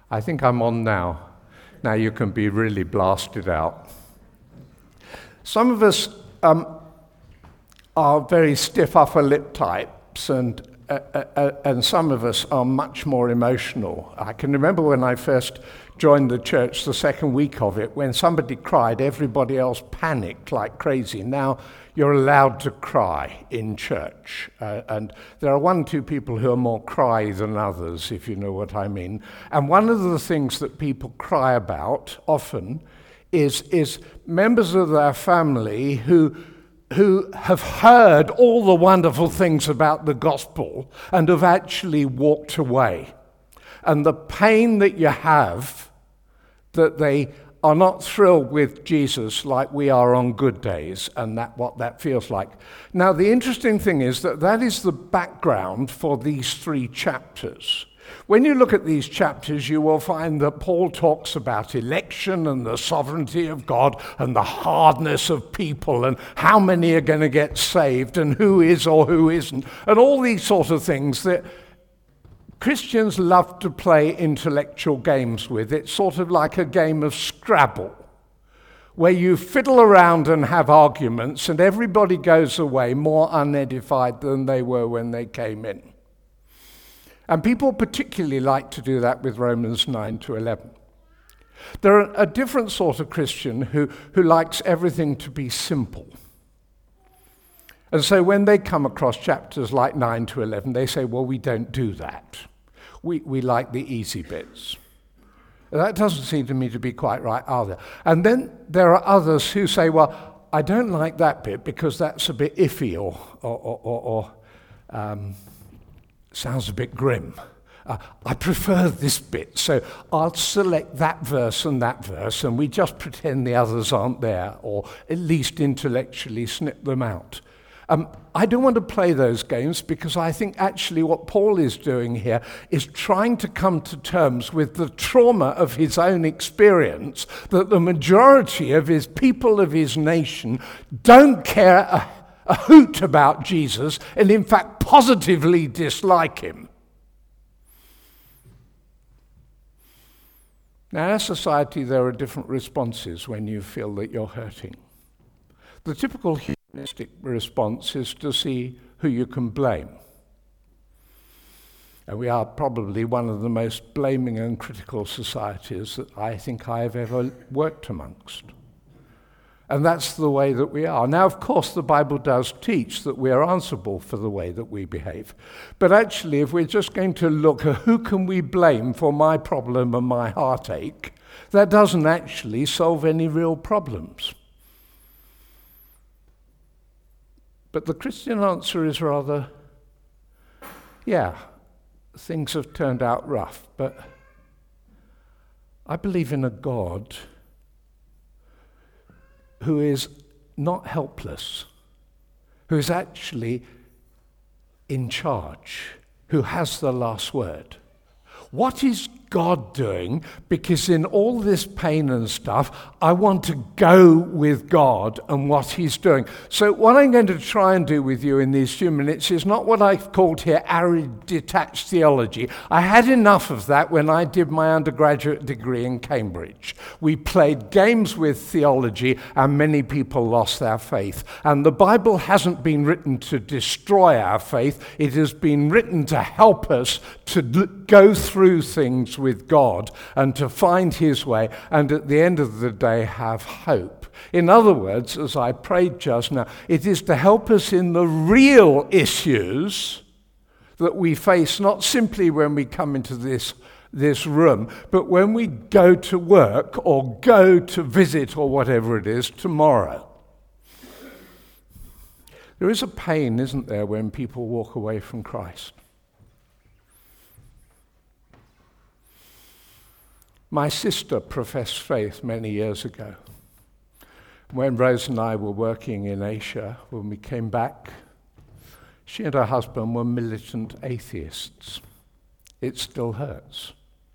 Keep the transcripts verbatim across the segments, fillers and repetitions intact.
I think I'm on now. Now you can be really blasted out. Some of us um, are very stiff upper lip types, and uh, uh, and some of us are much more emotional. I can remember when I first joined the church, the second week of it, when somebody cried, everybody else panicked like crazy. Now you're allowed to cry in church, uh, and there are one or two people who are more cry than others, if you know what I mean. And one of the things that people cry about often is is members of their family who who have heard all the wonderful things about the gospel and have actually walked away. And the pain that you have, that they are not thrilled with Jesus like we are on good days, and that what that feels like. Now, the interesting thing is that that is the background for these three chapters. When you look at these chapters, you will find that Paul talks about election and the sovereignty of God and the hardness of people and how many are going to get saved and who is or who isn't, and all these sort of things that Christians love to play intellectual games with. It's sort of like a game of Scrabble, where you fiddle around and have arguments and everybody goes away more unedified than they were when they came in. And people particularly like to do that with Romans nine to eleven. There are a different sort of Christian who, who likes everything to be simple. And so when they come across chapters like nine to eleven, they say, well, we don't do that. We, we like the easy bits. That doesn't seem to me to be quite right either. And then there are others who say, well, I don't like that bit because that's a bit iffy or, or, or, or, or um, sounds a bit grim. Uh, I prefer this bit, so I'll select that verse and that verse, and we just pretend the others aren't there, or at least intellectually snip them out. Um, I don't want to play those games because I think actually what Paul is doing here is trying to come to terms with the trauma of his own experience, that the majority of his people of his nation don't care a, a hoot about Jesus and in fact positively dislike him. Now, in our society, there are different responses when you feel that you're hurting. The typical humanistic response is to see who you can blame. And we are probably one of the most blaming and critical societies that I think I have ever worked amongst. And that's the way that we are. Now, of course, the Bible does teach that we are answerable for the way that we behave. But actually, if we're just going to look at who can we blame for my problem and my heartache, that doesn't actually solve any real problems. But the Christian answer is rather, yeah, things have turned out rough, but I believe in a God who is not helpless, who is actually in charge, who has the last word. What is God doing? Because in all this pain and stuff, I want to go with God and what he's doing. So what I'm going to try and do with you in these few minutes is not what I've called here arid detached theology. I had enough of that when I did my undergraduate degree in Cambridge. We played games with theology and many people lost their faith. And the Bible hasn't been written to destroy our faith. It has been written to help us to go through things with God and to find his way, and at the end of the day have hope. In other words, as I prayed just now, it is to help us in the real issues that we face, not simply when we come into this this room, but when we go to work or go to visit or whatever it is tomorrow. There is a pain, isn't there, when people walk away from Christ? My sister professed faith many years ago. When Rose and I were working in Asia, when we came back, she and her husband were militant atheists. It still hurts.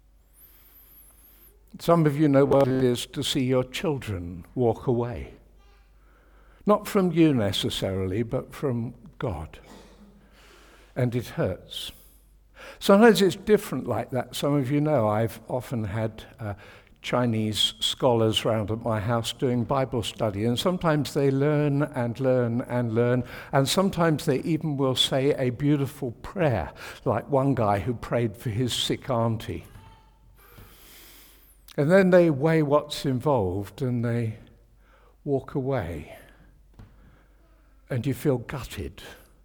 Some of you know what it is to see your children walk away. Not from you necessarily, but from God. And it hurts. Sometimes it's different like that. Some of you know I've often had uh, Chinese scholars round at my house doing Bible study, and sometimes they learn and learn and learn, and sometimes they even will say a beautiful prayer, like one guy who prayed for his sick auntie. And then they weigh what's involved and they walk away, and you feel gutted,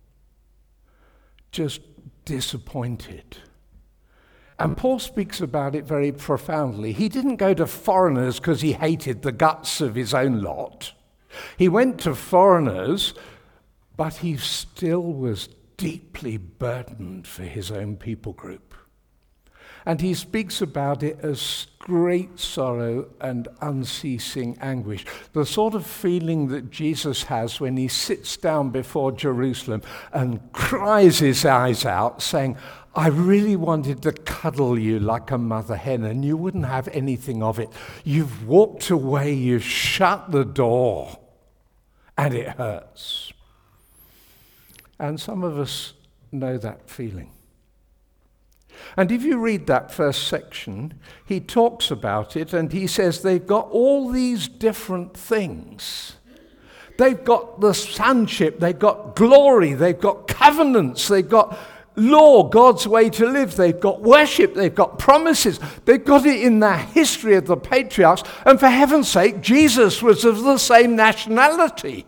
just disappointed. And Paul speaks about it very profoundly. He didn't go to foreigners because he hated the guts of his own lot. He went to foreigners, but he still was deeply burdened for his own people group. And he speaks about it as great sorrow and unceasing anguish, the sort of feeling that Jesus has when he sits down before Jerusalem and cries his eyes out, saying, I really wanted to cuddle you like a mother hen, and you wouldn't have anything of it. You've walked away, you've shut the door, and it hurts. And some of us know that feeling. And if you read that first section, he talks about it and he says they've got all these different things. They've got the sonship, they've got glory, they've got covenants, they've got law, God's way to live, they've got worship, they've got promises, they've got it in the history of the patriarchs, and for heaven's sake, Jesus was of the same nationality.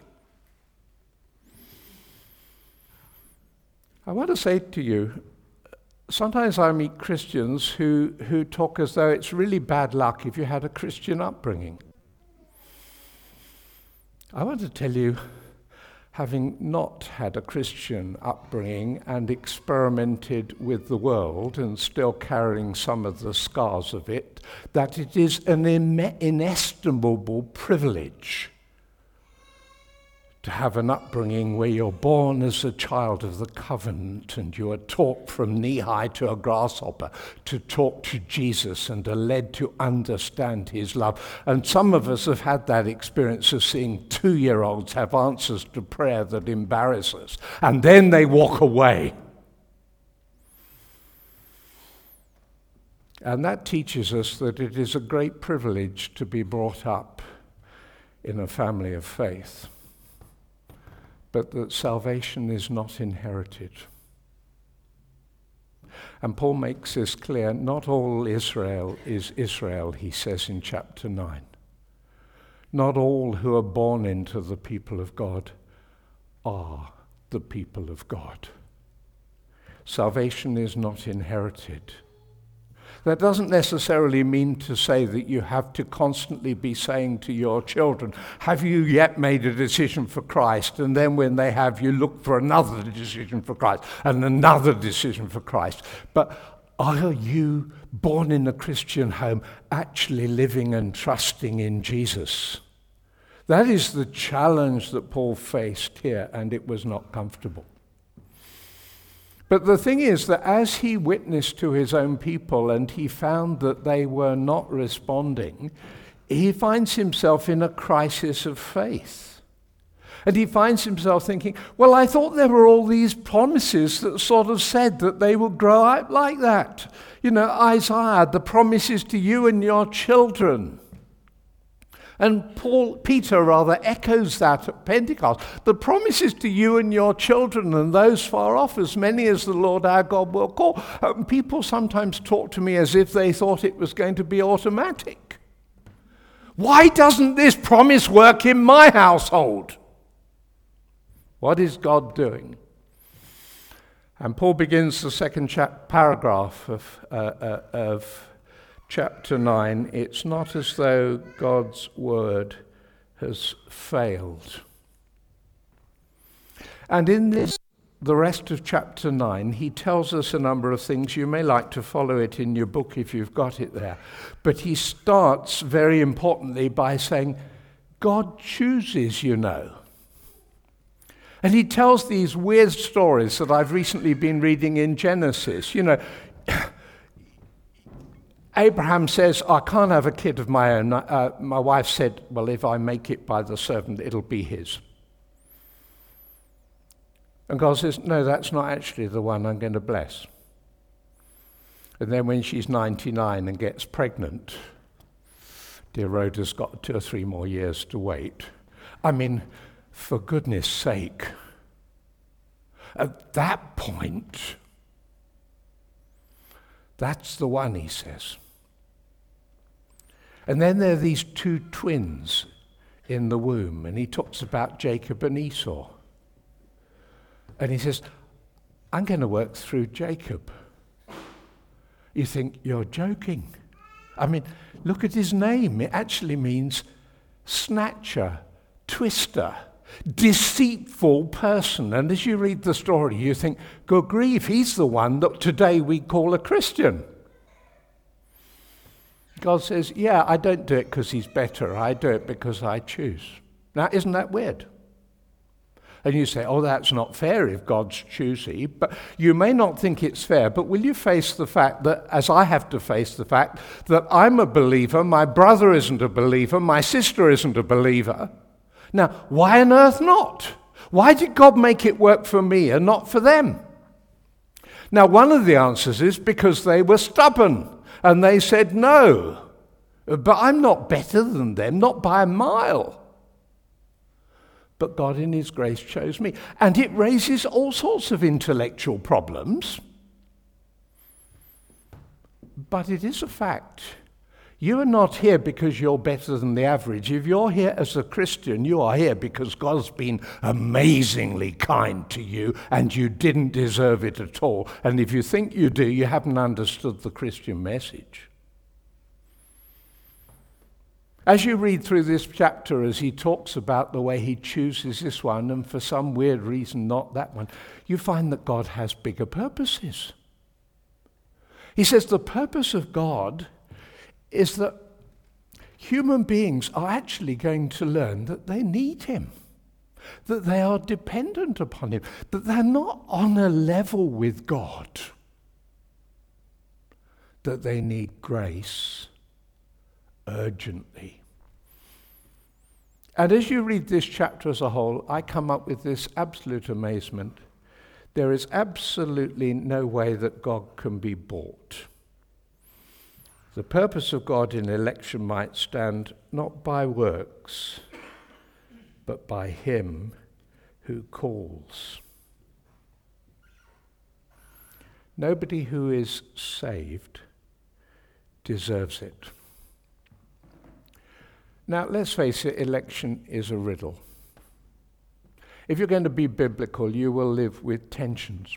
I want to say to you, sometimes I meet Christians who, who talk as though it's really bad luck if you had a Christian upbringing. I want to tell you, having not had a Christian upbringing and experimented with the world and still carrying some of the scars of it, that it is an inestimable privilege to have an upbringing where you're born as a child of the covenant and you are taught from knee-high to a grasshopper to talk to Jesus and are led to understand his love. And some of us have had that experience of seeing two-year-olds have answers to prayer that embarrass us, and then they walk away. And that teaches us that it is a great privilege to be brought up in a family of faith, but that salvation is not inherited. And Paul makes this clear, not all Israel is Israel, he says in chapter nine. Not all who are born into the people of God are the people of God. Salvation is not inherited. That doesn't necessarily mean to say that you have to constantly be saying to your children, have you yet made a decision for Christ? And then when they have, you look for another decision for Christ and another decision for Christ. But are you, born in a Christian home, actually living and trusting in Jesus? That is the challenge that Paul faced here, and it was not comfortable. But the thing is that as he witnessed to his own people and he found that they were not responding, he finds himself in a crisis of faith. And he finds himself thinking, well, I thought there were all these promises that sort of said that they would grow up like that. You know, Isaiah, the promises to you and your children. And Paul, Peter rather echoes that at Pentecost. The promises to you and your children and those far off, as many as the Lord our God will call. Um, people sometimes talk to me as if they thought it was going to be automatic. Why doesn't this promise work in my household? What is God doing? And Paul begins the second chap- paragraph of, uh, uh, of chapter nine. It's not as though God's word has failed. And in this, the rest of chapter nine, he tells us a number of things. You may like to follow it in your book if you've got it there. But he starts very importantly by saying, God chooses, you know. And he tells these weird stories that I've recently been reading in Genesis. You know, Abraham says, I can't have a kid of my own. Uh, my wife said, well, if I make it by the servant, it'll be his. And God says, no, that's not actually the one I'm going to bless. And then when she's ninety-nine and gets pregnant, dear Rhoda's got two or three more years to wait. I mean, for goodness sake, at that point, that's the one, he says. And then there are these two twins in the womb, and he talks about Jacob and Esau. And he says, I'm going to work through Jacob. You think, you're joking. I mean, look at his name. It actually means snatcher, twister, deceitful person. And as you read the story, you think, good grief, he's the one that today we call a Christian. God says, yeah, I don't do it because he's better. I do it because I choose. Now, isn't that weird? And you say, oh, that's not fair if God's choosy. But you may not think it's fair, but will you face the fact that, as I have to face the fact, that I'm a believer, my brother isn't a believer, my sister isn't a believer. Now, why on earth not? Why did God make it work for me and not for them? Now, one of the answers is because they were stubborn and they said no. But I'm not better than them, not by a mile. But God in his grace chose me. And it raises all sorts of intellectual problems. But it is a fact. You are not here because you're better than the average. If you're here as a Christian, you are here because God's been amazingly kind to you and you didn't deserve it at all. And if you think you do, you haven't understood the Christian message. As you read through this chapter, as he talks about the way he chooses this one, and for some weird reason not that one, you find that God has bigger purposes. He says the purpose of God is that human beings are actually going to learn that they need him, that they are dependent upon him, that they're not on a level with God, that they need grace urgently. And as you read this chapter as a whole, I come up with this absolute amazement. There is absolutely no way that God can be bought. The purpose of God in election might stand not by works, but by him who calls. Nobody who is saved deserves it. Now, let's face it, election is a riddle. If you're going to be biblical, you will live with tensions.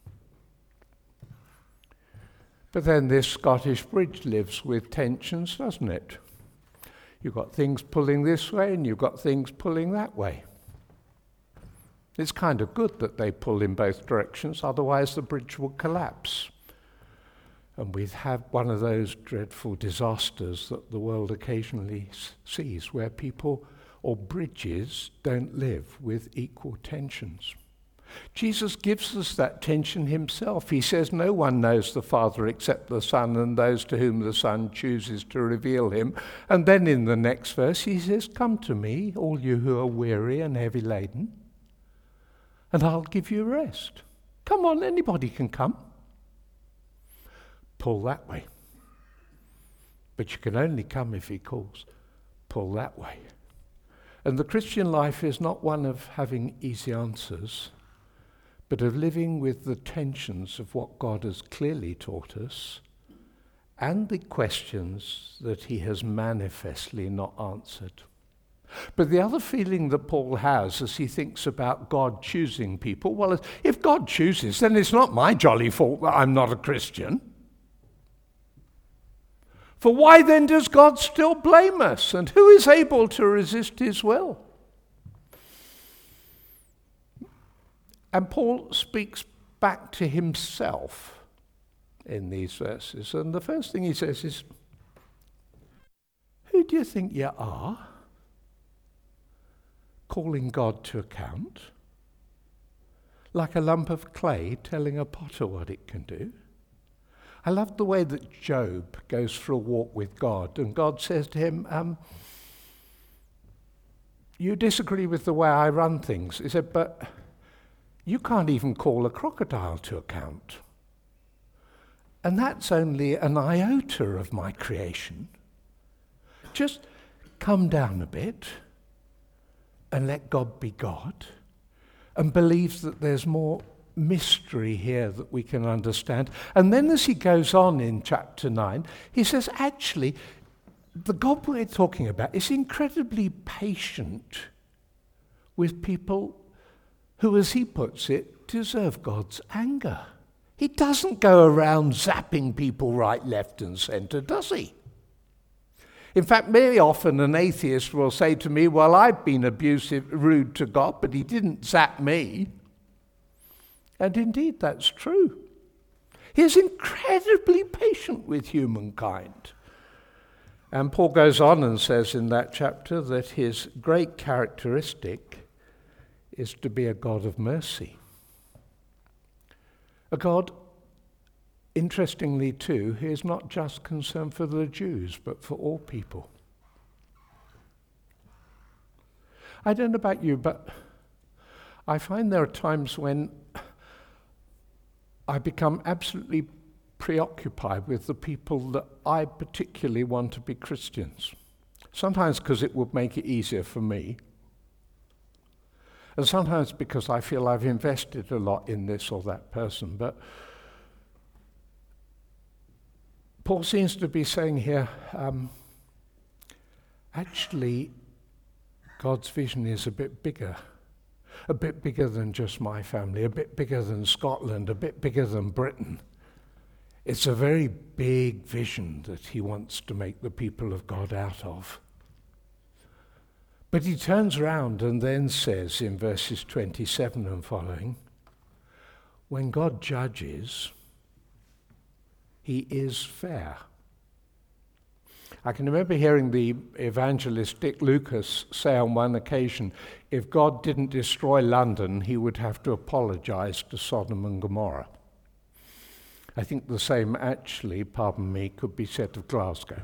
But then this Scottish bridge lives with tensions, doesn't it? You've got things pulling this way and you've got things pulling that way. It's kind of good that they pull in both directions, otherwise the bridge will collapse. And we'd have one of those dreadful disasters that the world occasionally s- sees, where people or bridges don't live with equal tensions. Jesus gives us that tension himself. He says no one knows the Father except the Son and those to whom the Son chooses to reveal him. And then in the next verse he says, come to me, all you who are weary and heavy laden, and I'll give you rest. Come on, anybody can come. Pull that way. But you can only come if he calls. Pull that way. And the Christian life is not one of having easy answers, but of living with the tensions of what God has clearly taught us and the questions that he has manifestly not answered. But the other feeling that Paul has as he thinks about God choosing people, well, if God chooses, then it's not my jolly fault that I'm not a Christian. For why then does God still blame us? And who is able to resist his will? And Paul speaks back to himself in these verses. And the first thing he says is, who do you think you are? Calling God to account? Like a lump of clay telling a potter what it can do? I love the way that Job goes for a walk with God, and God says to him, um, you disagree with the way I run things. He said, but you can't even call a crocodile to account. And that's only an iota of my creation. Just come down a bit and let God be God, and believe that there's more mystery here that we can understand. And then as he goes on in chapter nine, he says, actually, the God we're talking about is incredibly patient with people who, as he puts it, deserve God's anger. He doesn't go around zapping people right, left, and centre, does he? In fact, very often an atheist will say to me, well, I've been abusive, rude to God, but he didn't zap me. And indeed, that's true. He is incredibly patient with humankind. And Paul goes on and says in that chapter that his great characteristic is to be a God of mercy. A God, interestingly too, who is not just concerned for the Jews, but for all people. I don't know about you, but I find there are times when I become absolutely preoccupied with the people that I particularly want to be Christians. Sometimes because it would make it easier for me, and sometimes because I feel I've invested a lot in this or that person. But Paul seems to be saying here, um, actually, God's vision is a bit bigger. A bit bigger than just my family, a bit bigger than Scotland, a bit bigger than Britain. It's a very big vision that he wants to make the people of God out of. But he turns around and then says in verses twenty-seven and following, when God judges, he is fair. I can remember hearing the evangelist Dick Lucas say on one occasion, if God didn't destroy London, he would have to apologize to Sodom and Gomorrah. I think the same actually, pardon me, could be said of Glasgow.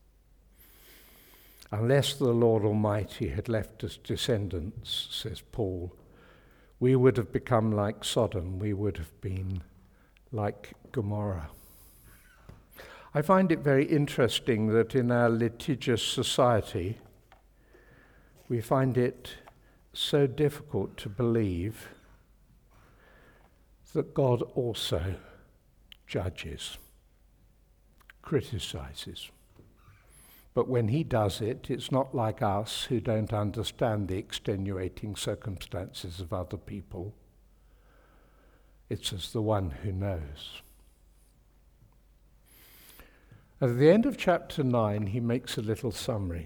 Unless the Lord Almighty had left us descendants, says Paul, we would have become like Sodom, we would have been like Gomorrah. I find it very interesting that in our litigious society, we find it so difficult to believe that God also judges, criticizes. But when he does it, it's not like us who don't understand the extenuating circumstances of other people. It's as the one who knows. At the end of chapter nine, he makes a little summary.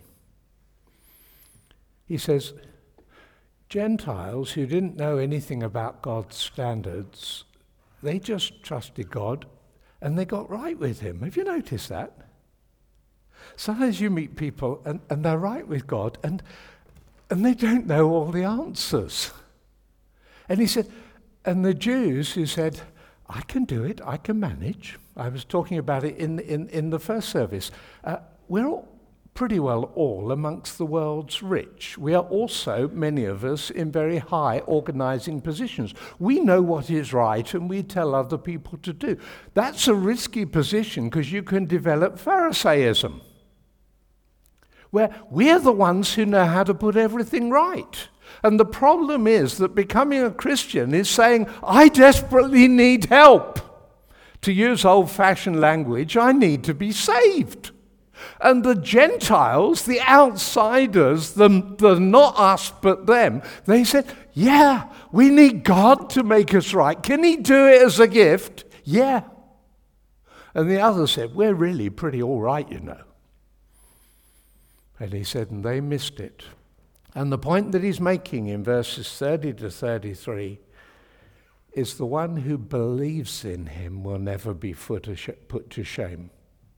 He says, Gentiles who didn't know anything about God's standards, they just trusted God and they got right with him. Have you noticed that? Sometimes you meet people and, and they're right with God and, and they don't know all the answers. And he said, and the Jews who said, I can do it, I can manage. I was talking about it in, in, in the first service. Uh, we're all pretty well all amongst the world's rich. We are also, many of us, in very high organizing positions. We know what is right and we tell other people to do. That's a risky position because you can develop Pharisaism, where we're the ones who know how to put everything right. And the problem is that becoming a Christian is saying, I desperately need help. To use old-fashioned language, I need to be saved. And the Gentiles, the outsiders, the, the not us but them, they said, yeah, we need God to make us right. Can he do it as a gift? Yeah. And the others said, we're really pretty all right, you know. And he said, and they missed it. And the point that he's making in verses thirty to thirty-three is the one who believes in him will never be put to shame.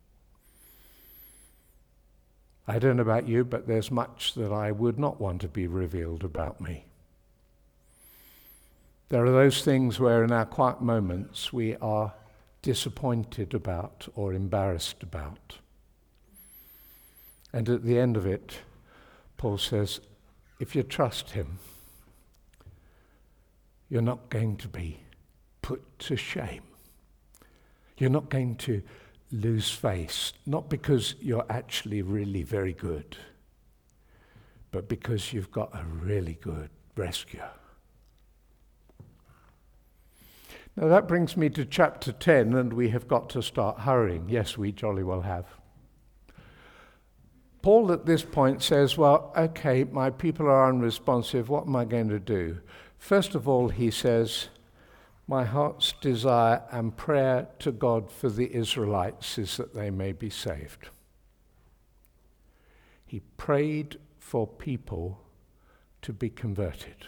I don't know about you, but there's much that I would not want to be revealed about me. There are those things where in our quiet moments we are disappointed about or embarrassed about. And at the end of it, Paul says, if you trust him, you're not going to be put to shame. You're not going to lose face, not because you're actually really very good, but because you've got a really good rescuer. Now that brings me to chapter ten, and we have got to start hurrying. Yes, we jolly well have. Paul at this point says, well, okay, my people are unresponsive. What am I going to do? First of all, he says, my heart's desire and prayer to God for the Israelites is that they may be saved. He prayed for people to be converted.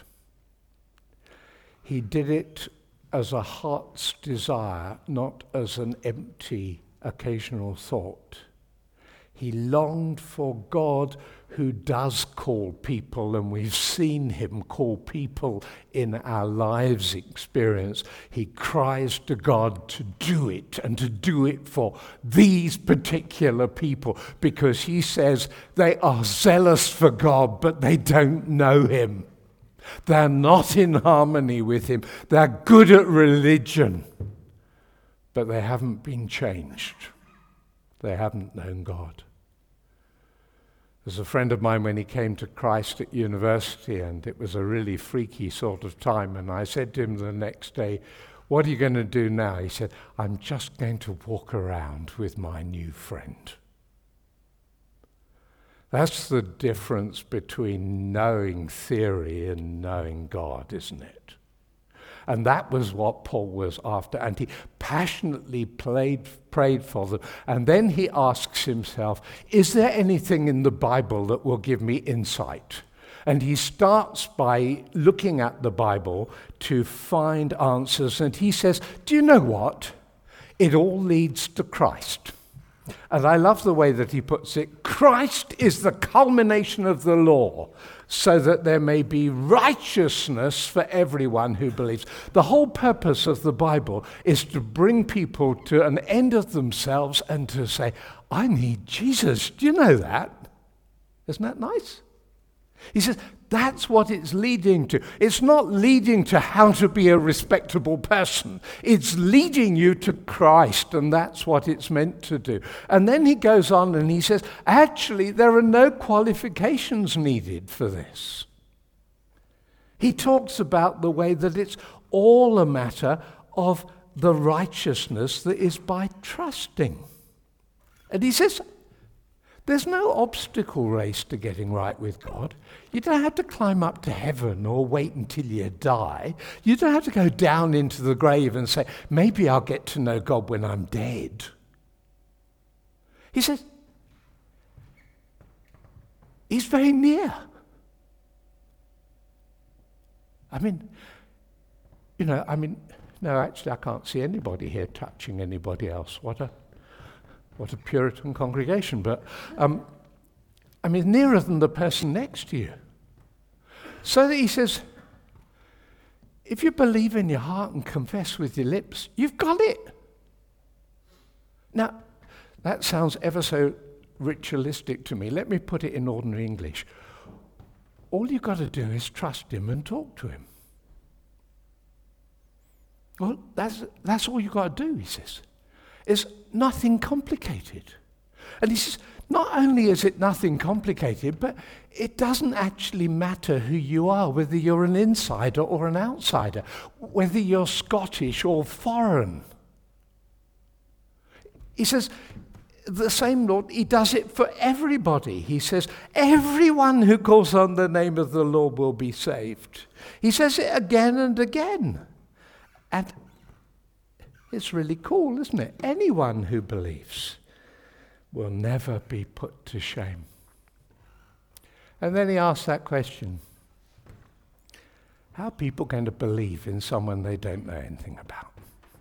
He did it as a heart's desire, not as an empty, occasional thought. He longed for God who does call people, and we've seen him call people in our lives experience. He cries to God to do it, and to do it for these particular people, because he says they are zealous for God, but they don't know him. They're not in harmony with him. They're good at religion, but they haven't been changed. They haven't known God. There's a friend of mine when he came to Christ at university, and it was a really freaky sort of time, and I said to him the next day, what are you going to do now? He said, I'm just going to walk around with my new friend. That's the difference between knowing theory and knowing God, isn't it? And that was what Paul was after, and he passionately played, prayed for them. And then he asks himself, is there anything in the Bible that will give me insight? And he starts by looking at the Bible to find answers, and he says, do you know what? It all leads to Christ. And I love the way that he puts it. Christ is the culmination of the law, so that there may be righteousness for everyone who believes. The whole purpose of the Bible is to bring people to an end of themselves and to say, I need Jesus. Do you know that? Isn't that nice? He says, that's what it's leading to. It's not leading to how to be a respectable person. It's leading you to Christ, and that's what it's meant to do. And then he goes on and he says, actually, there are no qualifications needed for this. He talks about the way that it's all a matter of the righteousness that is by trusting. And he says, there's no obstacle race to getting right with God. You don't have to climb up to heaven or wait until you die. You don't have to go down into the grave and say, maybe I'll get to know God when I'm dead. He says, he's very near. I mean, you know, I mean, no, actually I can't see anybody here touching anybody else. What a What a Puritan congregation, but um, I mean, nearer than the person next to you. So that he says, if you believe in your heart and confess with your lips, you've got it. Now, that sounds ever so ritualistic to me. Let me put it in ordinary English. All you've got to do is trust him and talk to him. Well, that's, that's all you've got to do, he says. It's nothing complicated. And he says, not only is it nothing complicated, but it doesn't actually matter who you are, whether you're an insider or an outsider, whether you're Scottish or foreign. He says, the same Lord, he does it for everybody. He says, everyone who calls on the name of the Lord will be saved. He says it again and again. And it's really cool, isn't it? Anyone who believes will never be put to shame. And then he asks that question, how are people going to believe in someone they don't know anything about?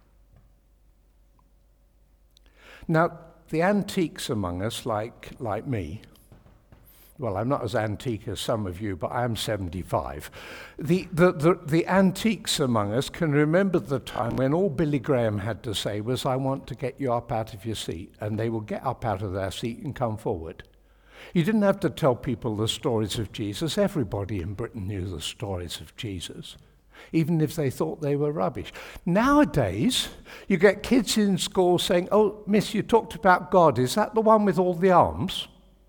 Now, the antiques among us, like, like me, well, I'm not as antique as some of you, but I am seventy-five. The, the, the, the antiques among us can remember the time when all Billy Graham had to say was, I want to get you up out of your seat. And they will get up out of their seat and come forward. You didn't have to tell people the stories of Jesus. Everybody in Britain knew the stories of Jesus. even if they thought they were rubbish. Nowadays, you get kids in school saying, "Oh, miss, you talked about God. Is that the one with all the arms?"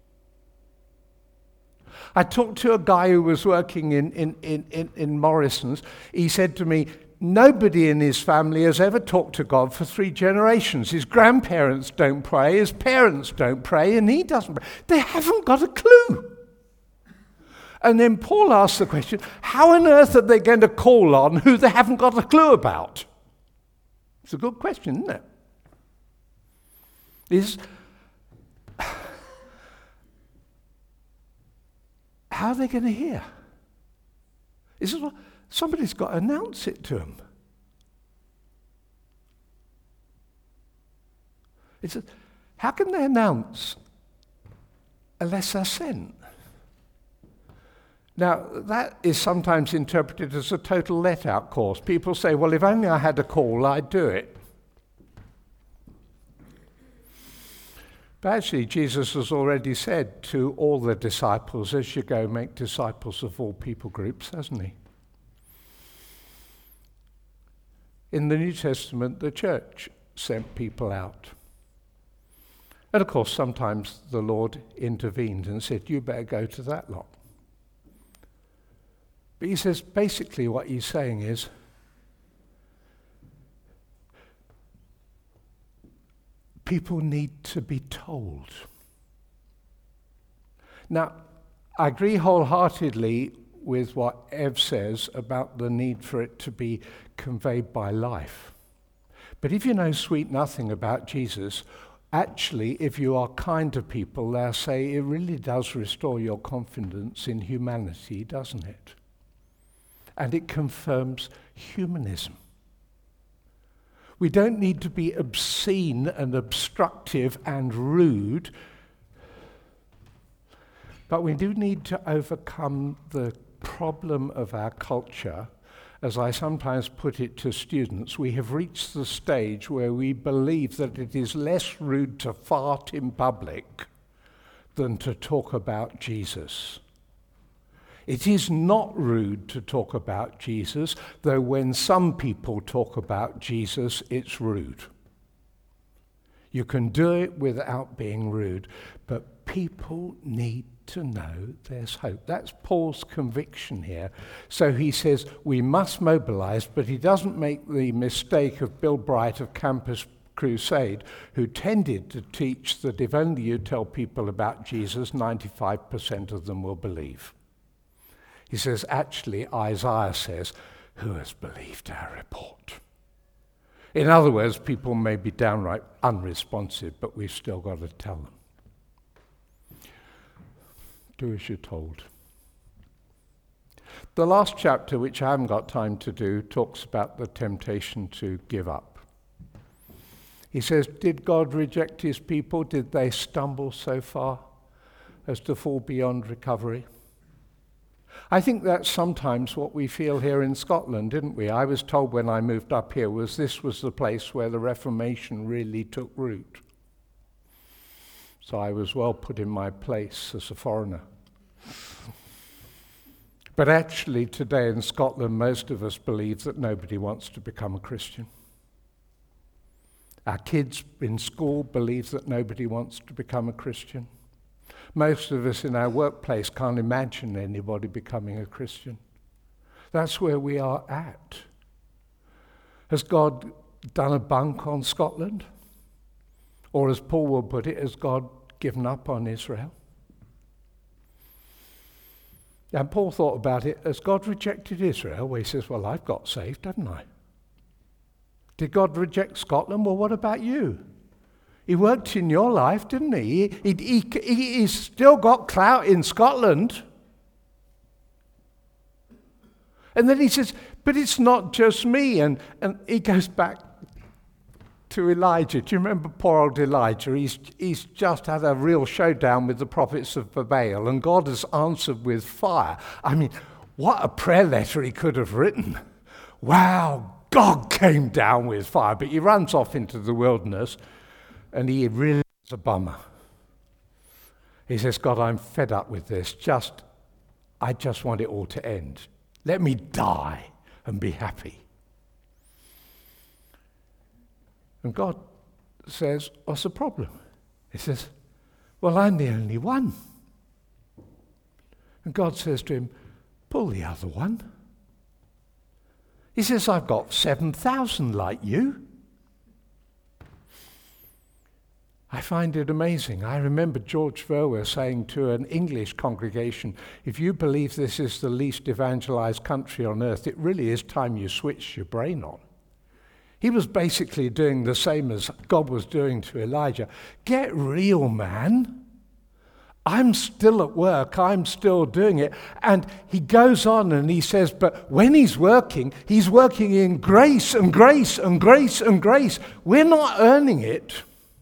I talked to a guy who was working in, in, in, in, in Morrison's. He said to me, nobody in his family has ever talked to God for three generations. His grandparents don't pray, his parents don't pray, and he doesn't pray. They haven't got a clue. And then Paul asks the question, how on earth are they going to call on who they haven't got a clue about? It's a good question, isn't it? Is how are they going to hear? This is what, somebody's got to announce it to them. It's a, how can they announce unless they're sent? Now, that is sometimes interpreted as a total let-out course. People say, well, if only I had a call, I'd do it. But actually, Jesus has already said to all the disciples, as you go, make disciples of all people groups, hasn't he? In the New Testament, the church sent people out. And of course, sometimes the Lord intervened and said, you better go to that lot. But he says, basically what he's saying is, people need to be told. Now, I agree wholeheartedly with what Ev says about the need for it to be conveyed by life. But if you know sweet nothing about Jesus, actually, if you are kind to people, they'll say it really does restore your confidence in humanity, doesn't it? And it confirms humanism. We don't need to be obscene and obstructive and rude, but we do need to overcome the problem of our culture. As I sometimes put it to students, we have reached the stage where we believe that it is less rude to fart in public than to talk about Jesus. It is not rude to talk about Jesus, though when some people talk about Jesus, it's rude. You can do it without being rude, but people need to know there's hope. That's Paul's conviction here. So he says we must mobilize, but he doesn't make the mistake of Bill Bright of Campus Crusade, who tended to teach that if only you tell people about Jesus, ninety-five percent of them will believe. He says, actually, Isaiah says, who has believed our report? In other words, people may be downright unresponsive, but we've still got to tell them. Do as you're told. The last chapter, which I haven't got time to do, talks about the temptation to give up. He says, did God reject his people? Did they stumble so far as to fall beyond recovery? I think that's sometimes what we feel here in Scotland, didn't we? I was told when I moved up here was this was the place where the Reformation really took root. So I was well put in my place as a foreigner. But actually today in Scotland, most of us believe that nobody wants to become a Christian. Our kids in school believe that nobody wants to become a Christian. Most of us in our workplace can't imagine anybody becoming a Christian. That's where we are at. Has God done a bunk on Scotland? Or as Paul will put it, has God given up on Israel? And Paul thought about it, has God rejected Israel? Well, he says, well, I've got saved, haven't I? Did God reject Scotland? Well, what about you? He worked in your life, didn't he? He, he, he? He's still got clout in Scotland. And then he says, but it's not just me. And, and he goes back to Elijah. Do you remember poor old Elijah? He's, he's just had a real showdown with the prophets of Baal, and God has answered with fire. I mean, what a prayer letter he could have written. Wow, God came down with fire. But he runs off into the wilderness. And he really is a bummer. He says, God, I'm fed up with this. Just, I just want it all to end. Let me die. and be happy. And God says, what's the problem? He says, well, I'm the only one. And God says to him, pull the other one. He says, I've got seven thousand like you. I find it amazing. I remember George Verwer saying to an English congregation, if you believe this is the least evangelized country on earth, it really is time you switched your brain on. He was basically doing the same as God was doing to Elijah. Get real, man. I'm still at work. I'm still doing it. And he goes on and he says, but when he's working, he's working in grace and grace and grace and grace. We're not earning it.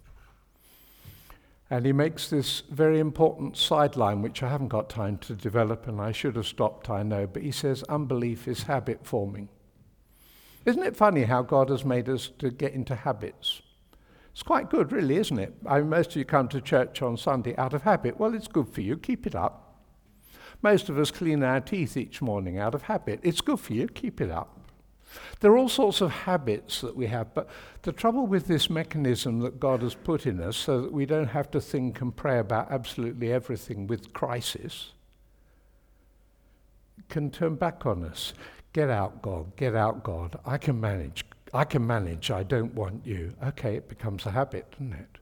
And he makes this very important sideline, which I haven't got time to develop, and I should have stopped, I know. But he says, unbelief is habit forming. Isn't it funny how God has made us to get into habits? It's quite good, really, isn't it? I mean, most of you come to church on Sunday out of habit. Well, it's good for you. Keep it up. Most of us clean our teeth each morning out of habit. It's good for you. Keep it up. There are all sorts of habits that we have, but the trouble with this mechanism that God has put in us so that we don't have to think and pray about absolutely everything with crisis can turn back on us. Get out, God. Get out, God. I can manage. I can manage. I don't want you. Okay, it becomes a habit, doesn't it?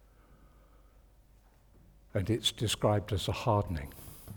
And it's described as a hardening.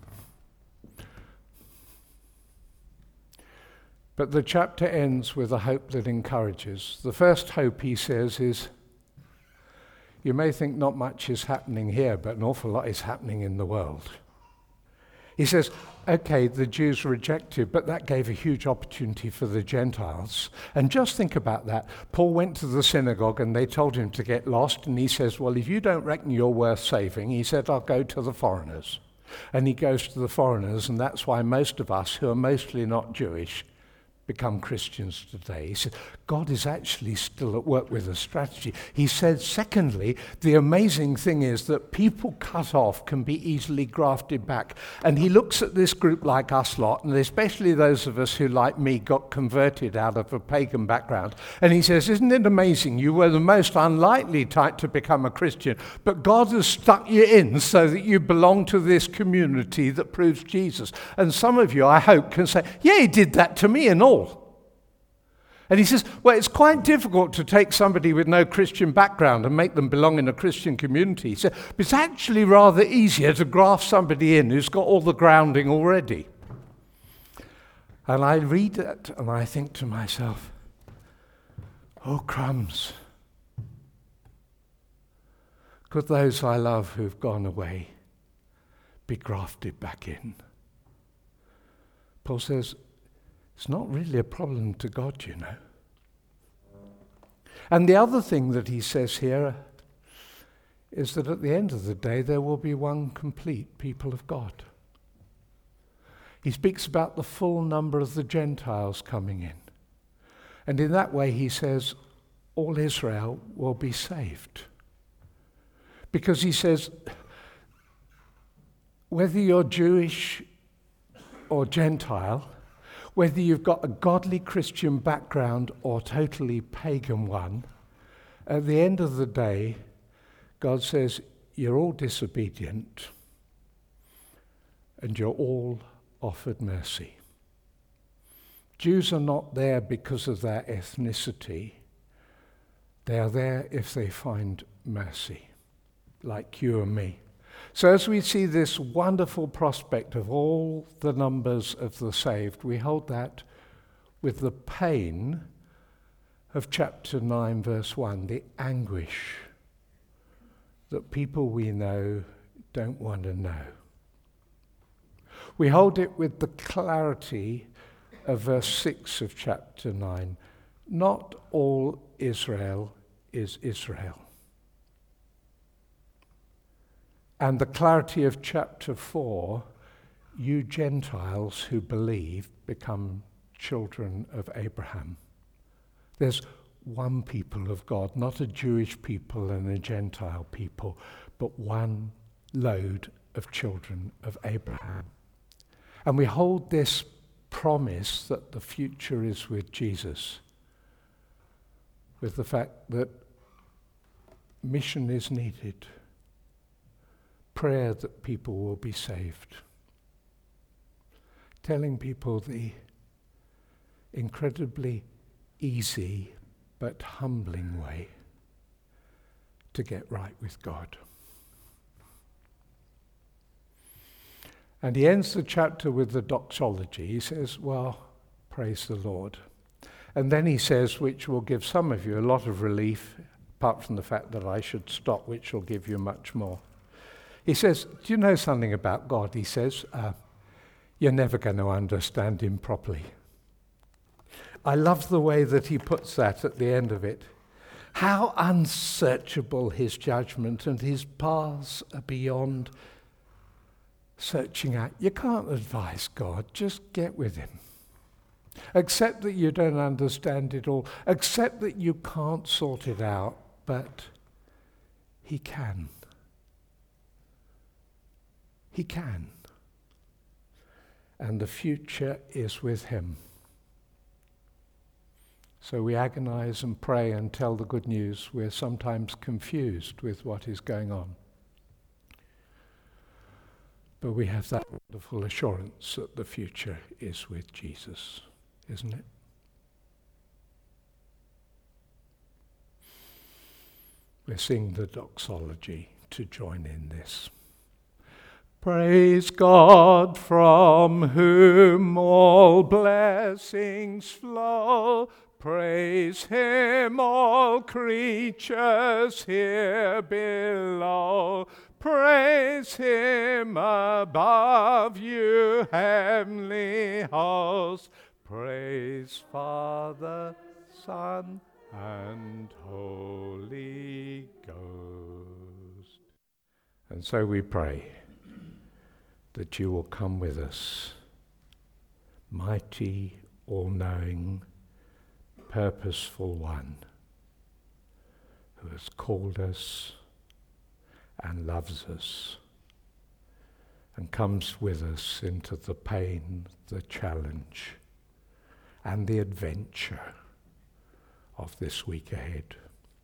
But the chapter ends with a hope that encourages. The first hope, he says, is you may think not much is happening here, but an awful lot is happening in the world. He says, okay, the Jews rejected, but that gave a huge opportunity for the Gentiles. And just think about that. Paul went to the synagogue and they told him to get lost. And he says, well, if you don't reckon you're worth saving, he said, I'll go to the foreigners. And he goes to the foreigners, and that's why most of us who are mostly not Jewish become Christians today. He said, God is actually still at work with a strategy. He said, secondly, the amazing thing is that people cut off can be easily grafted back. And he looks at this group like us lot, and especially those of us who, like me, got converted out of a pagan background. And he says, isn't it amazing? You were the most unlikely type to become a Christian, but God has stuck you in so that you belong to this community that proves Jesus. And some of you, I hope, can say, yeah, he did that to me and all. And he says, well, it's quite difficult to take somebody with no Christian background and make them belong in a Christian community. He said, but it's actually rather easier to graft somebody in who's got all the grounding already. And I read that and I think to myself, oh, crumbs. Could those I love who've gone away be grafted back in? Paul says, it's not really a problem to God, you know. And the other thing that he says here is that at the end of the day, there will be one complete people of God. He speaks about the full number of the Gentiles coming in. And in that way, he says, all Israel will be saved. Because he says, whether you're Jewish or Gentile, whether you've got a godly Christian background or totally pagan one, at the end of the day, God says, you're all disobedient and you're all offered mercy. Jews are not there because of their ethnicity. They are there if they find mercy, like you and me. So as we see this wonderful prospect of all the numbers of the saved, we hold that with the pain of chapter nine, verse one, the anguish that people we know don't want to know. We hold it with the clarity of verse six of chapter nine. Not all Israel is Israel. And the clarity of chapter four, you Gentiles who believe become children of Abraham. There's one people of God, not a Jewish people and a Gentile people, but one load of children of Abraham. And we hold this promise that the future is with Jesus, with the fact that mission is needed, prayer that people will be saved, telling people the incredibly easy but humbling way to get right with God. And he ends the chapter with the doxology. He says, well, praise the Lord. And then he says, which will give some of you a lot of relief, apart from the fact that I should stop, which will give you much more. He says, do you know something about God? He says, uh, you're never going to understand him properly. I love the way that he puts that at the end of it. How unsearchable his judgment and his paths are beyond searching out. You can't advise God, just get with him. Accept that you don't understand it all. Accept that you can't sort it out, but he can. He can. And the future is with him. So we agonize and pray and tell the good news. We're sometimes confused with what is going on. But we have that wonderful assurance that the future is with Jesus, isn't it? We sing the doxology to join in this. Praise God, from whom all blessings flow. Praise him, all creatures here below. Praise him above, you heavenly hosts. Praise Father, Son, and Holy Ghost. And so we pray that you will come with us, mighty, all-knowing, purposeful one, who has called us and loves us and comes with us into the pain, the challenge, and the adventure of this week ahead.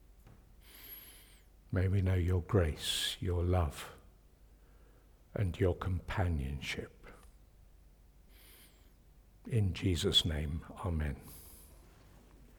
May we know your grace, your love, and your companionship. In Jesus' name, amen.